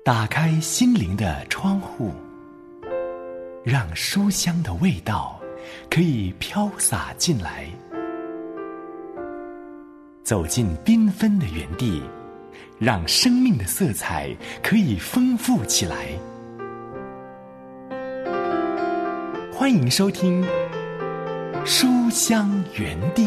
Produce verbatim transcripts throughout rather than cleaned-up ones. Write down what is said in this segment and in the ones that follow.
打开心灵的窗户，让书香的味道可以飘洒进来。走进缤纷的园地，让生命的色彩可以丰富起来。欢迎收听书香园地。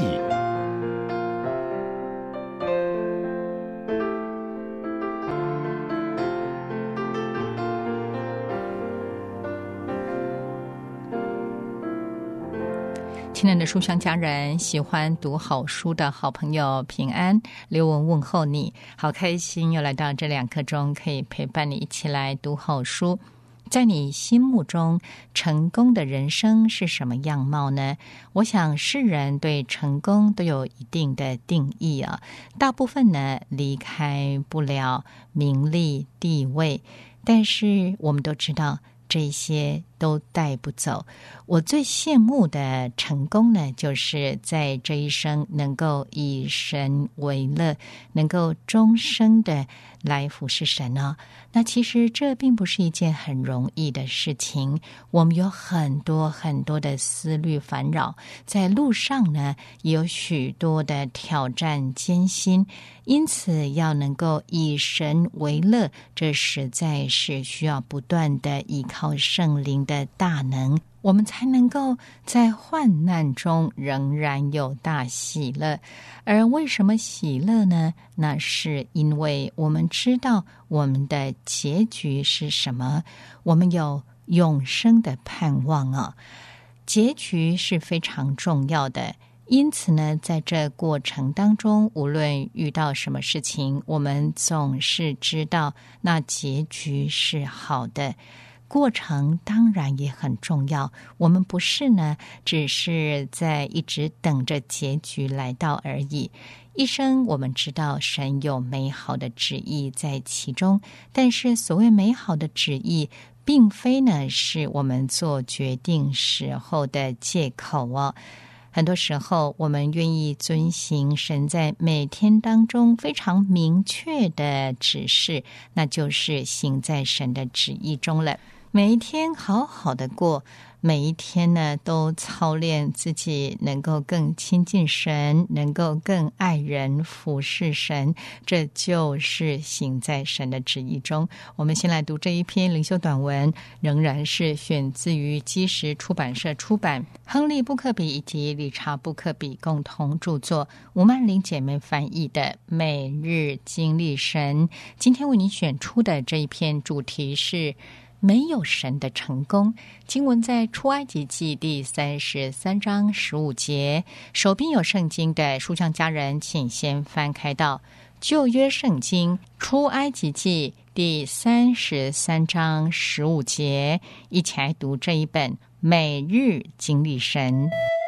亲爱的书香家人，喜欢读好书的好朋友平安，刘文问候你，好开心又来到这两刻钟，可以陪伴你一起来读好书。在你心目中，成功的人生是什么样貌呢？我想世人对成功都有一定的定义啊，大部分呢离开不了名利地位，但是我们都知道这些都带不走。我最羡慕的成功呢，就是在这一生能够以神为乐，能够终生的来服侍神呢。那其实这并不是一件很容易的事情，我们有很多很多的思虑烦扰，在路上呢也有许多的挑战艰辛，因此要能够以神为乐，这实在是需要不断的依靠圣灵的大能，我们才能够在患难中仍然有大喜乐。而为什么喜乐呢？那是因为我们知道我们的结局是什么，我们有永生的盼望啊，结局是非常重要的。因此呢，在这过程当中，无论遇到什么事情，我们总是知道那结局是好的。过程当然也很重要，我们不是呢只是在一直等着结局来到而已。一生我们知道神有美好的旨意在其中，但是所谓美好的旨意并非呢是我们做决定时候的借口哦。很多时候我们愿意遵行神在每天当中非常明确的指示，那就是行在神的旨意中了。每一天好好的过，每一天呢都操练自己能够更亲近神，能够更爱人服侍神，这就是行在神的旨意中。我们先来读这一篇灵修短文，仍然是选自于基石出版社出版，亨利布克比以及理查布克比共同著作，吴曼玲姐妹翻译的每日经历神。今天为你选出的这一篇主题是没有神的成功。经文在出埃及记第三十三章十五节，手边有圣经的书香家人请先翻开到旧约圣经出埃及记第三十三章十五节，一起来读这一本每日经历神。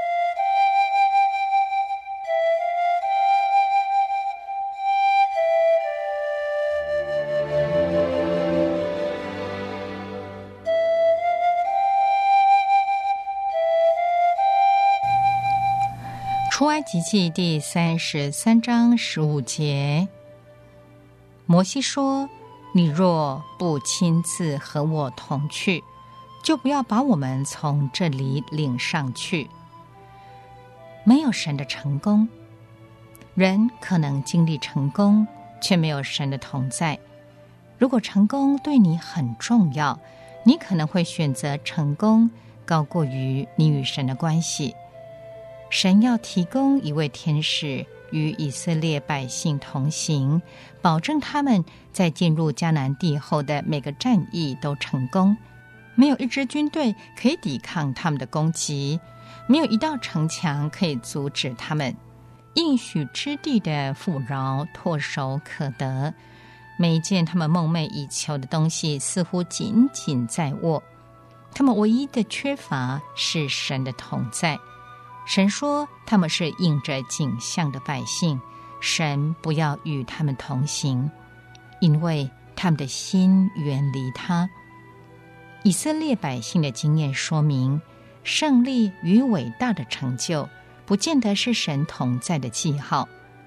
出埃及记第三十三章十五节，摩西说：你若不亲自和我同去，就不要把我们从这里领上去。没有神的成功，人可能经历成功，却没有神的同在。如果成功对你很重要，你可能会选择成功高过于你与神的关系。神要提供一位天使与以色列百姓同行，保证他们在进入迦南地后的每个战役都成功。没有一支军队可以抵抗他们的攻击，没有一道城墙可以阻止他们。应许之地的富饶唾手可得，每一件他们梦寐以求的东西似乎紧紧在握。他们唯一的缺乏是神的同在。神说他们是应着景象的百姓，神不要与他们同行，因为他们的心远离他。以色列百姓的经验说明，胜利与伟大的成就不见得是神同在的记号。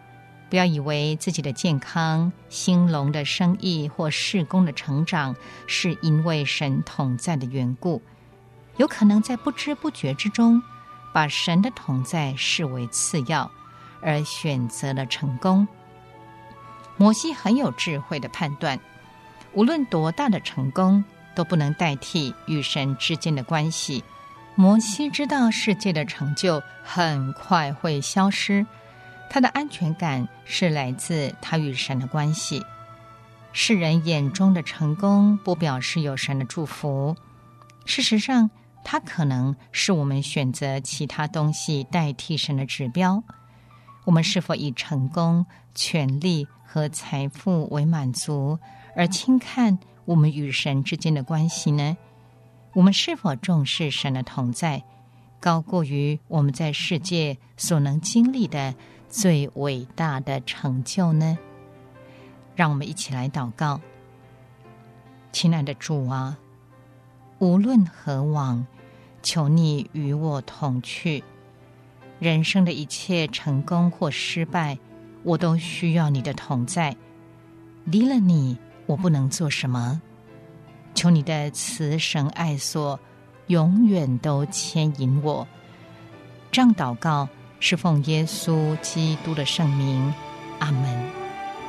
不要以为自己的健康、兴隆的生意或事工的成长是因为神同在的缘故，有可能在不知不觉之中把神的同在视为次要，而选择了成功。摩西很有智慧的判断，无论多大的成功都不能代替与神之间的关系。摩西知道世界的成就很快会消失，他的安全感是来自他与神的关系。世人眼中的成功不表示有神的祝福，事实上它可能是我们选择其他东西代替神的指标。我们是否以成功、权力和财富为满足，而轻看我们与神之间的关系呢？我们是否重视神的同在，高过于我们在世界所能经历的最伟大的成就呢？让我们一起来祷告。亲爱的主啊，无论何往，求你与我同去。人生的一切成功或失败，我都需要你的同在。离了你，我不能做什么。求你的慈神爱所永远都牵引我。这样祷告是奉耶稣基督的圣名，阿们。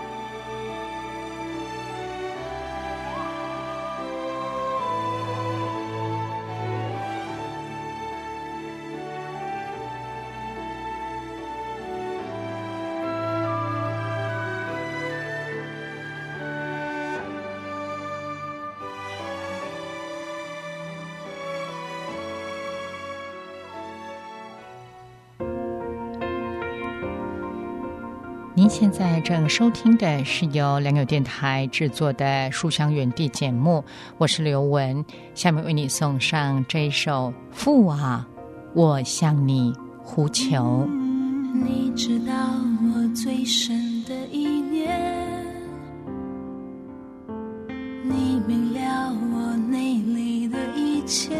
您现在正收听的是由良友电台制作的书香园地节目，我是刘文，下面为你送上这一首《父啊，我向你呼求》。 你知道我最深的意念，你明了我内里的一切，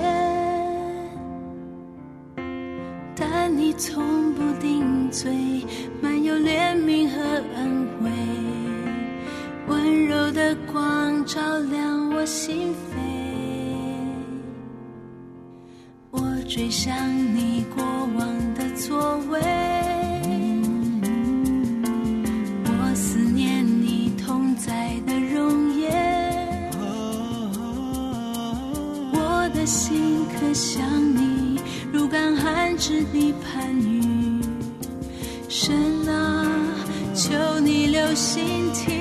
但你从不定罪，满有怜悯和恩惠，温柔的光照亮我心扉。我追想你过往的作为，我思念你同在的容颜，我的心可想你如干旱之地盼雨。神啊，求你留心听，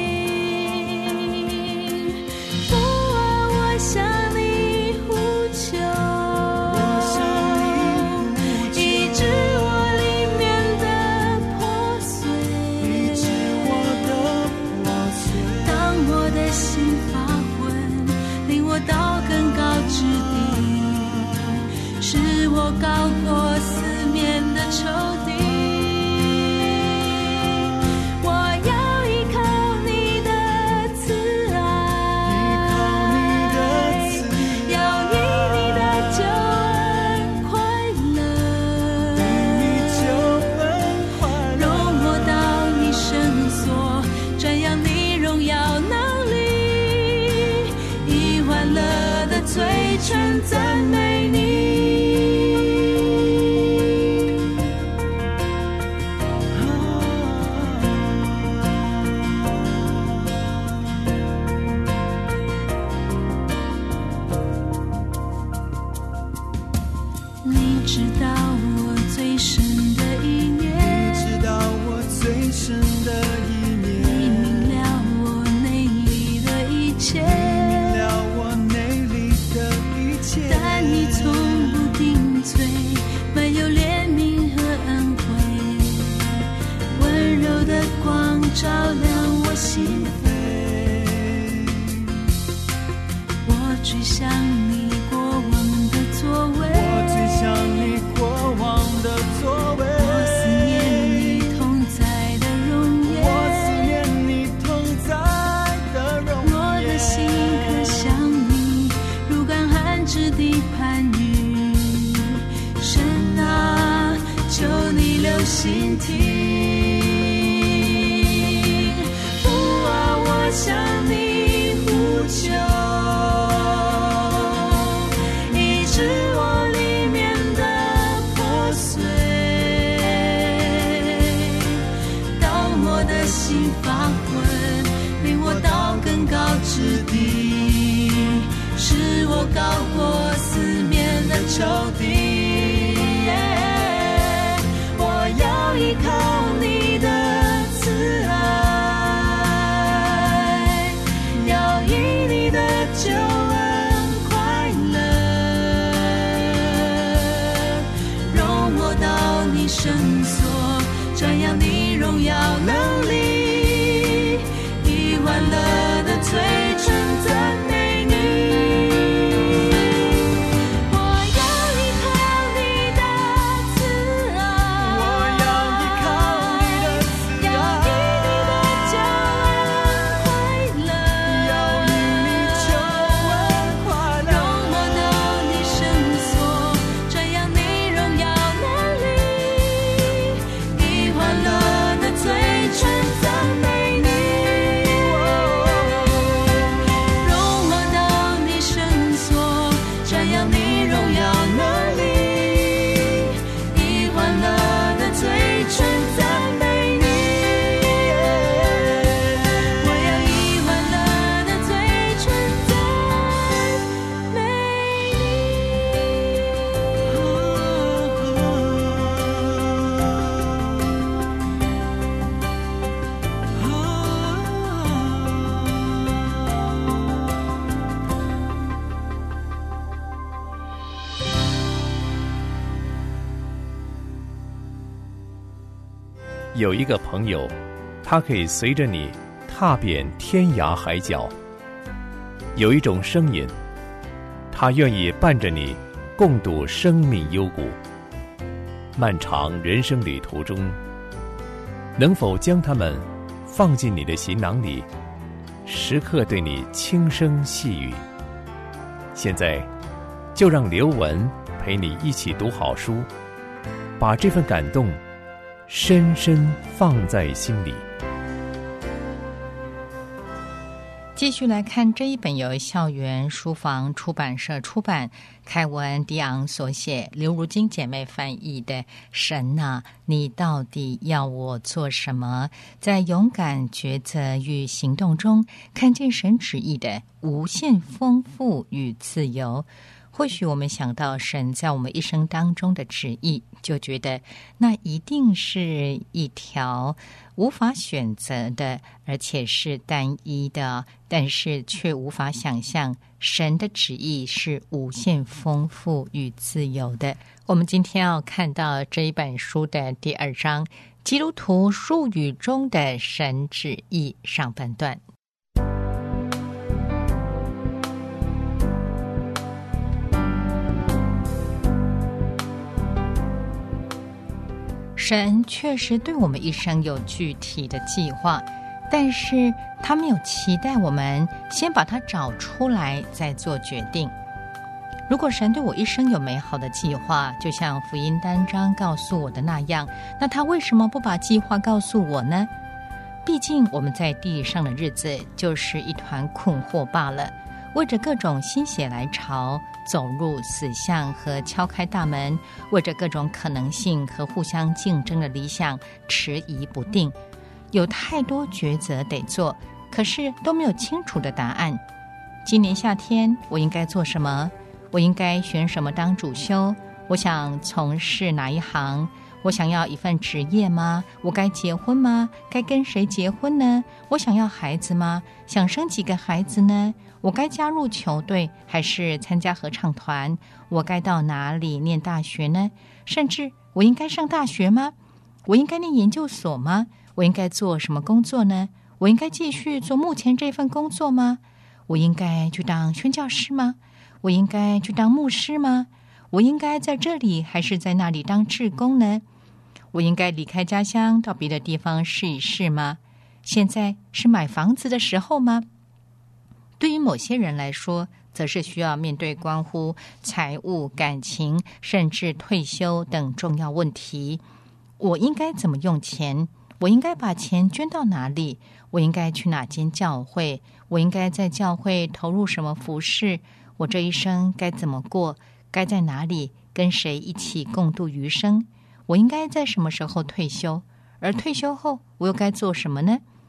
父啊，我向你呼求，医治我里面的破碎，当我的心发昏，领我到更高之地，使我高过四面的仇敌。全赞美你，你知道我最深的意念，你知道我最深的意念，你明了我内里的一切，但你从不定罪，满有怜悯和恩惠，温柔的光照亮我心扉。我追想你过往的作为，我追想你过往的作为，我思念你同在的容颜，我思念你同在的容颜，我的心可想你如干旱之地盼雨。神啊，求你留心听， 地，使我高过四面的仇敌。我要依靠你的慈爱，要以你的救恩快乐，容我到你圣所，瞻仰你荣耀能力，以欢乐的嘴唇赞美你。我要依靠你的慈爱， 我要依靠你的慈要以爱， 你的救恩快乐， 要以你救恩快乐， 容我到你圣所，瞻仰你荣耀能力，以欢乐的嘴唇赞美你。容我到你圣所，瞻仰你荣耀能力，以欢乐的嘴唇赞美你。我要以欢乐的嘴唇赞美有一个朋友，他可以随着你踏遍天涯海角；有一种声音，他愿意伴着你共度生命幽谷。漫长人生旅途中，能否将他们放进你的行囊里，时刻对你轻声细语？现在，就让刘文陪你一起读好书，把这份感动深深放在心里。 继续来看这一本由校园书房出版社出版，凯文·迪昂所写，刘如金姐妹翻译的《神啊，你到底要我做什么？在勇敢抉择与行动中，看见神旨意的无限丰富与自由。或许我们想到神在我们一生当中的旨意，就觉得那一定是一条无法选择的，而且是单一的，但是却无法想象神的旨意是无限丰富与自由的。我们今天要看到这一本书的第二章，基督徒术语中的神旨意上半段。神确实对我们一生有具体的计划，但是他没有期待我们先把它找出来再做决定。如果神对我一生有美好的计划，就像福音单章告诉我的那样，那他为什么不把计划告诉我呢？毕竟我们在地上的日子就是一团困惑罢了，为着各种心血来潮，走入死巷和敲开大门，为着各种可能性和互相竞争的理想迟疑不定，有太多抉择得做，可是都没有清楚的答案。今年夏天我应该做什么？我应该选什么当主修？我想从事哪一行？我想要一份职业吗？我该结婚吗？该跟谁结婚呢？我想要孩子吗？想生几个孩子呢？我该加入球队还是参加合唱团？我该到哪里念大学呢？甚至我应该上大学吗？我应该念研究所吗？我应该做什么工作呢？我应该继续做目前这份工作吗？我应该去当宣教师吗？我应该去当牧师吗？我应该在这里还是在那里当志工呢？我应该离开家乡到别的地方试一试吗？现在是买房子的时候吗？对于某些人来说，则是需要面对关乎财务、感情，甚至退休等重要问题。我应该怎么用钱？我应该把钱捐到哪里？我应该去哪间教会？我应该在教会投入什么服事？我这一生该怎么过？该在哪里跟谁一起共度余生？我应该在什么时候退休？而退休后我又该做什么呢？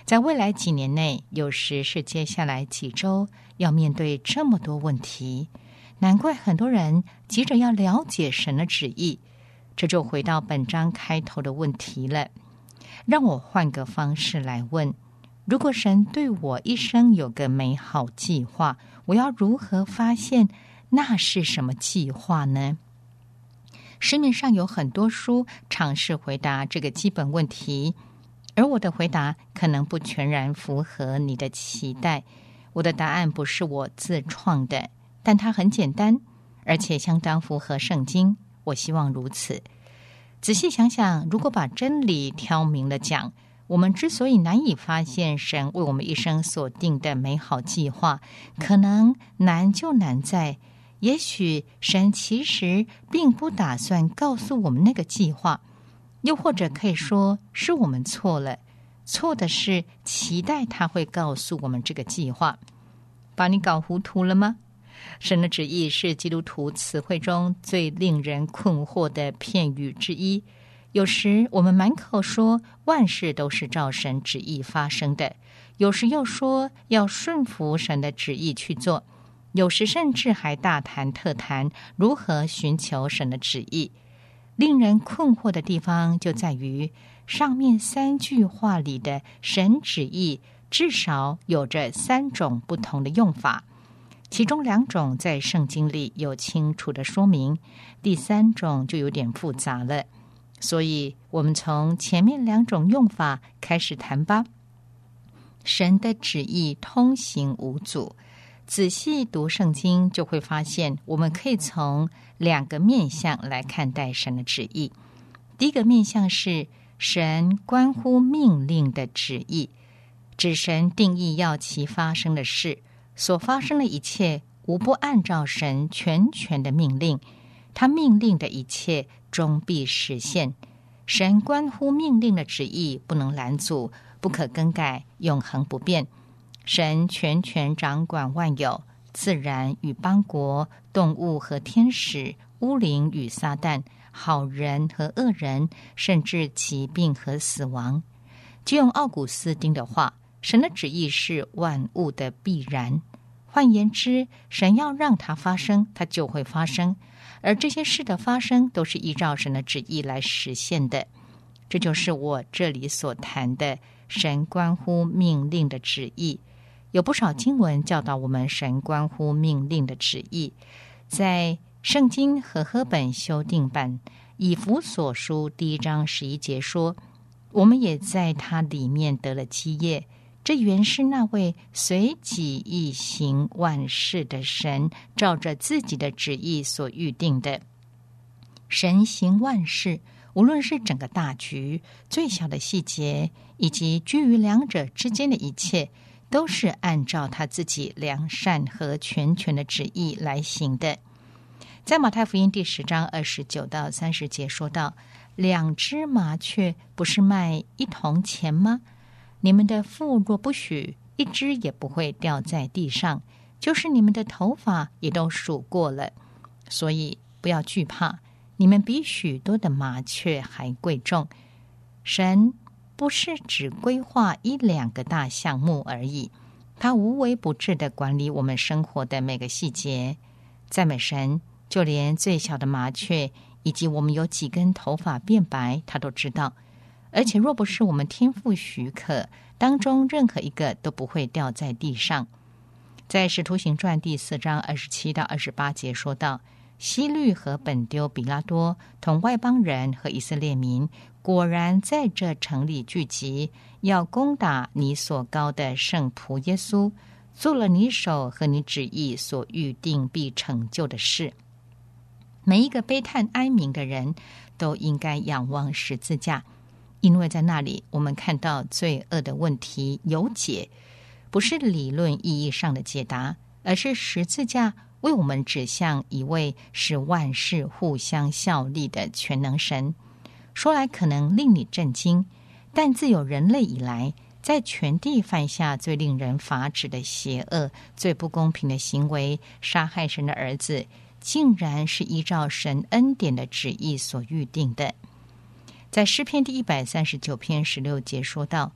在未来几年内，有时是接下来几周，要面对这么多问题，难怪很多人急着要了解神的旨意。这就回到本章开头的问题了。让我换个方式来问，如果神对我一生有个美好计划，我要如何发现那是什么计划呢？市面上有很多书尝试回答这个基本问题，而我的回答可能不全然符合你的期待。我的答案不是我自创的，但它很简单，而且相当符合圣经。我希望如此。仔细想想，如果把真理挑明了讲，我们之所以难以发现神为我们一生所定的美好计划，可能难就难在，也许神其实并不打算告诉我们那个计划，又或者可以说是我们错了，错的是期待他会告诉我们这个计划。把你搞糊涂了吗？神的旨意是基督徒词汇中最令人困惑的片语之一。有时我们满口说万事都是照神旨意发生的，有时又说要顺服神的旨意去做，有时甚至还大谈特谈如何寻求神的旨意。令人困惑的地方就在于，上面三句话里的神旨意至少有着三种不同的用法，其中两种在圣经里有清楚的说明，第三种就有点复杂了。所以我们从前面两种用法开始谈吧。神的旨意通行无阻，仔细读圣经就会发现，我们可以从两个面向来看待神的旨意。第一个面向是神关乎命令的旨意，指神定义要其发生的事，所发生的一切无不按照神全权的命令，他命令的一切终必实现。神关乎命令的旨意不能拦阻，不可更改，永恒不变。神全权掌管万有，自然与邦国，动物和天使，巫灵与撒旦，好人和恶人，甚至疾病和死亡。就用奥古斯丁的话，神的旨意是万物的必然。换言之，神要让它发生，它就会发生，而这些事的发生都是依照神的旨意来实现的。这就是我这里所谈的神关乎命令的旨意。有不少经文教导我们神关乎命令的旨意，在圣经和合本修订版以弗所书第一章十一节说，我们也在它里面得了基业，这原是那位随己意行万事的神照着自己的旨意所预定的。神行万事，无论是整个大局、最小的细节，以及居于两者之间的一切，都是按照他自己良善和全权的旨意来行的。在马太福音第十章二十九到三十节说到，两只麻雀不是卖一铜钱吗？你们的父若不许，一只也不会掉在地上，就是你们的头发也都数过了。所以不要惧怕，你们比许多的麻雀还贵重。神不是只规划一两个大项目而已，他无微不至地管理我们生活的每个细节。赞美神，就连最小的麻雀以及我们有几根头发变白，他都知道。而且若不是我们天父许可，当中任何一个都不会掉在地上。在使徒行传第四章二十七到二十八节说到，希律和本丢比拉多同外邦人和以色列民果然在这城里聚集，要攻打你所膏的圣仆耶稣，做了你手和你旨意所预定必成就的事。每一个悲叹哀鸣的人都应该仰望十字架，因为在那里我们看到罪恶的问题有解，不是理论意义上的解答，而是十字架为我们指向一位使万事互相效力的全能神。说来可能令你震惊，但自有人类以来，在全地犯下最令人发指的邪恶、最不公平的行为，杀害神的儿子，竟然是依照神恩典的旨意所预定的。在诗篇第一百三十九篇十六节说道，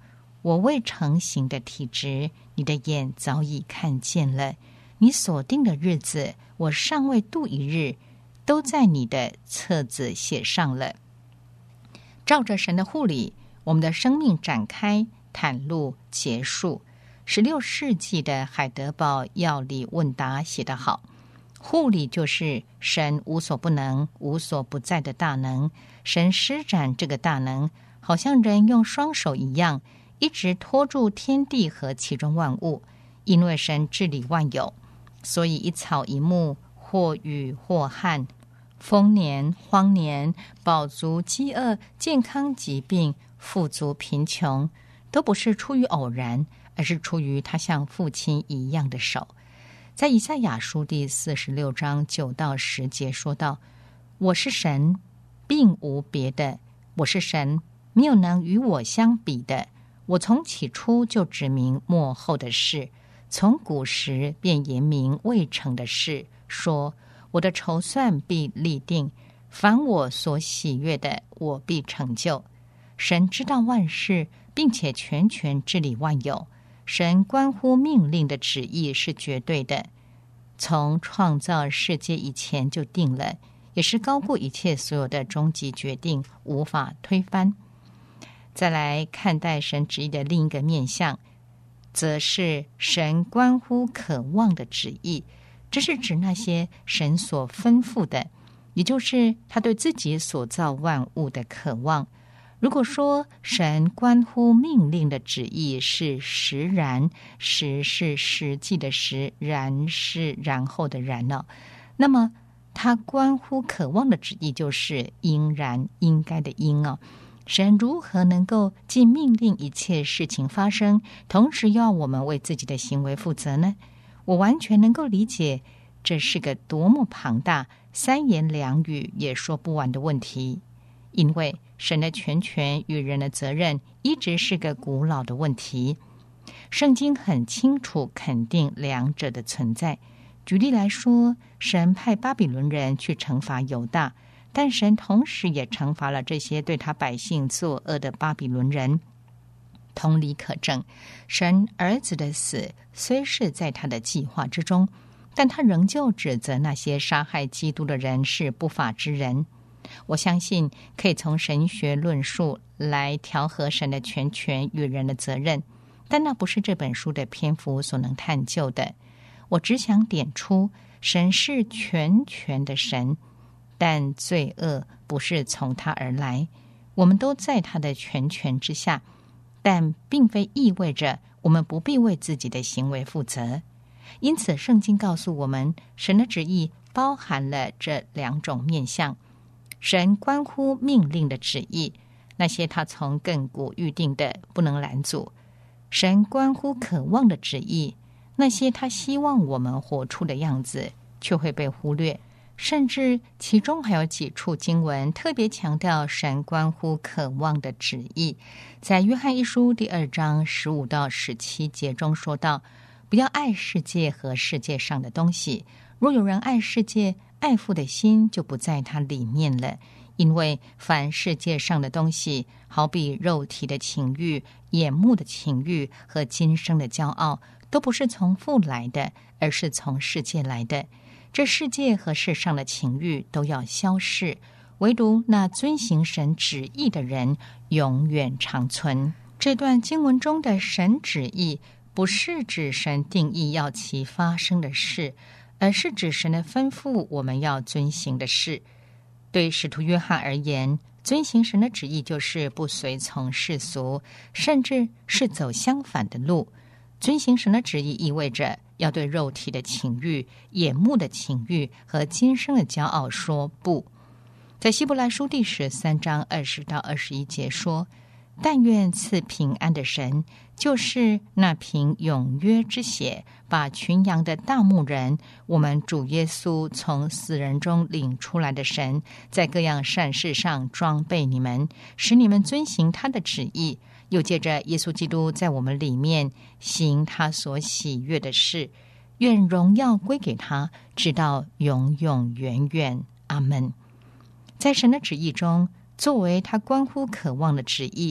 我未成形的体质，你的眼早已看见了；你所定的日子，我尚未度一日，都在你的册子写上了。照着神的护理，我们的生命展开、袒露、结束。十六世纪的海德堡药理问答写得好，护理就是神无所不能、无所不在的大能。神施展这个大能，好像人用双手一样，一直托住天地和其中万物。因为神治理万有，所以一草一木，或雨或旱，丰年荒年，饱足饥饿，健康疾病，富足贫穷，都不是出于偶然，而是出于他像父亲一样的手。在以赛亚书第四十六章九到十节说道：我是神，并无别的，我是神，没有能与我相比的。我从起初就指明末后的事，从古时便言明未成的事，说我的筹算必立定，凡我所喜悦的，我必成就。神知道万事，并且全权治理万有。神关乎命令的旨意是绝对的，从创造世界以前就定了，也是高过一切所有的终极决定，无法推翻。再来看待神旨意的另一个面向，则是神关乎渴望的旨意。这是指那些神所吩咐的，也就是他对自己所造万物的渴望。如果说神关乎命令的旨意是实然，实是实际的实，然是然后的然呢，那么他关乎渴望的旨意就是应然，应该的应啊。神如何能够既命令一切事情发生，同时要我们为自己的行为负责呢？我完全能够理解，这是个多么庞大、三言两语也说不完的问题。因为神的全权与人的责任一直是个古老的问题，圣经很清楚肯定两者的存在。举例来说，神派巴比伦人去惩罚犹大，但神同时也惩罚了这些对他百姓作恶的巴比伦人。同理可证，神儿子的死虽是在他的计划之中，但他仍旧指责那些杀害基督的人是不法之人。我相信可以从神学论述来调和神的全权与人的责任，但那不是这本书的篇幅所能探究的。我只想点出，神是全权的神，但罪恶不是从他而来。我们都在他的全权之下，但并非意味着我们不必为自己的行为负责。因此圣经告诉我们，神的旨意包含了这两种面向。神关乎命令的旨意，那些他从亘古预定的不能拦阻；神关乎渴望的旨意，那些他希望我们活出的样子却会被忽略。甚至其中还有几处经文特别强调神关乎渴望的旨意。在约翰一书第二章十五到十七节中说道：不要爱世界和世界上的东西，若有人爱世界，爱父的心就不在他里面了。因为凡世界上的东西，好比肉体的情欲、眼目的情欲和今生的骄傲，都不是从父来的，而是从世界来的。这世界和世上的情欲都要消逝，唯独那遵行神旨意的人永远长存。这段经文中的神旨意，不是指神定义要其发生的事，而是指神的吩咐我们要遵行的事。对使徒约翰而言，遵行神的旨意就是不随从世俗，甚至是走相反的路。遵行神的旨意意味着要对肉体的情欲、眼目的情欲和今生的骄傲说不。在希伯来书第十三章二十到二十一节说：但愿赐平安的神，就是那凭永约之血把群羊的大牧人，我们主耶稣从死人中领出来的神，在各样善事上装备你们，使你们遵行他的旨意，又借着耶稣基督在我们里面行他所喜悦的事，愿荣耀归给他，直到永永远远。阿们。在神的旨意中，作为他关乎渴望的旨意，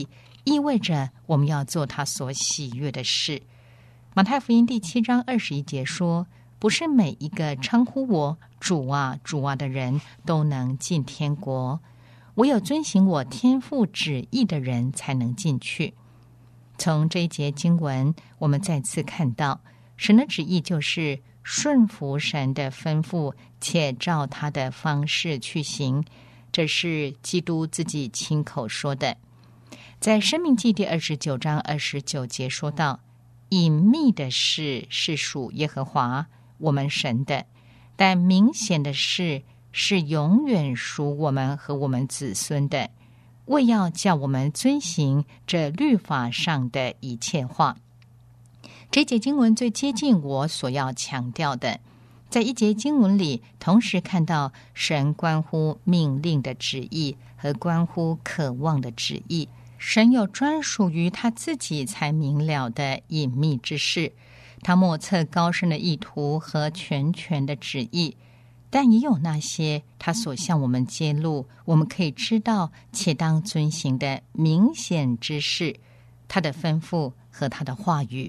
意味着我们要做他所喜悦的事。马太福音第七章二十一节说，不是每一个称呼我主啊主啊的人都能进天国，唯有遵行我天父旨意的人才能进去。从这一节经文，我们再次看到神的旨意就是顺服神的吩咐，且照他的方式去行，这是基督自己亲口说的。在申命记第二十九章二十九节说到，隐秘的事是属耶和华我们神的，但明显的事是永远属我们和我们子孙的，为要叫我们遵行这律法上的一切话。这节经文最接近我所要强调的，在一节经文里同时看到神关乎命令的旨意和关乎渴望的旨意。神有专属于他自己才明了的隐秘之事，他莫测高深的意图和全权的旨意，但也有那些他所向我们揭露，我们可以知道且当遵行的明显之事，他的吩咐和他的话语。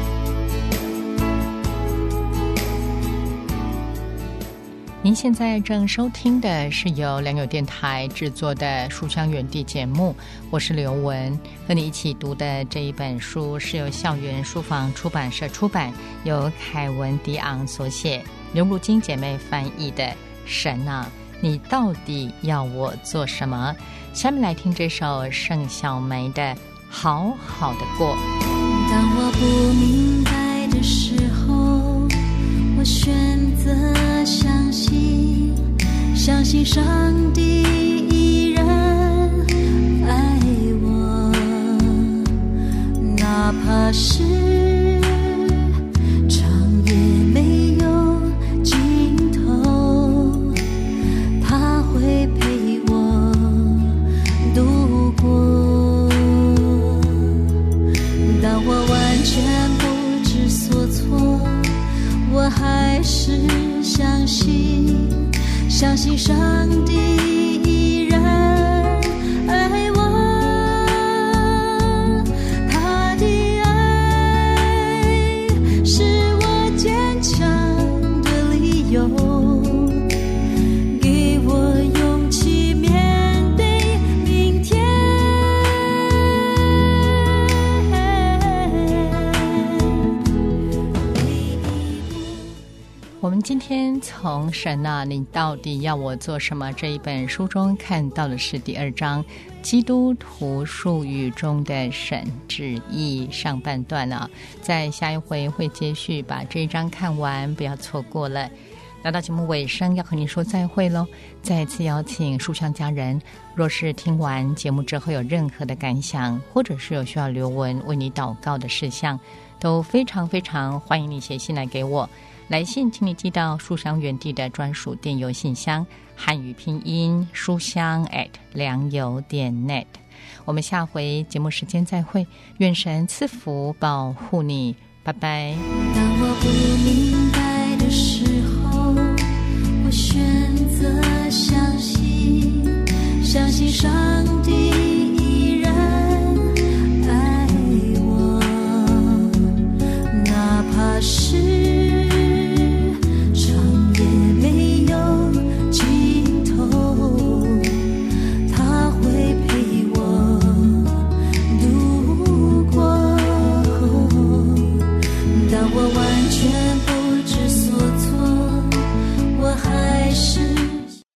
您现在正收听的是由良友电台制作的书香园地节目，我是刘文，和你一起读的这一本书是由校园书房出版社出版，由凯文迪昂所写，刘如金姐妹翻译的《神啊，你到底要我做什么》。下面来听这首盛小梅的《好好的过》。 当我不明白的时候，我选择相信，相信上帝依然爱我，哪怕是长夜没有尽头，他会陪我度过。当我完全不知所措，我还是相信，相信上帝依然爱我，他的爱是我坚强的理由，给我勇气面对明天。 我们今天从神啊，你到底要我做什么这一本书中看到的是第二章基督徒术语中的神旨意上半段啊，在下一回会接续把这一章看完，不要错过了。来到节目尾声，要和你说再会咯。再次邀请书香家人，若是听完节目之后有任何的感想，或者是有需要刘文为你祷告的事项，都非常非常欢迎你写信来给我。来信请你寄到书香园地的专属电邮信箱，汉语拼音书香 at 良友点 net。 我们下回节目时间再会，愿神赐福保护你，拜拜。 当我不明白的时候，我选择相信，相信上帝依然爱我，哪怕是我完全不知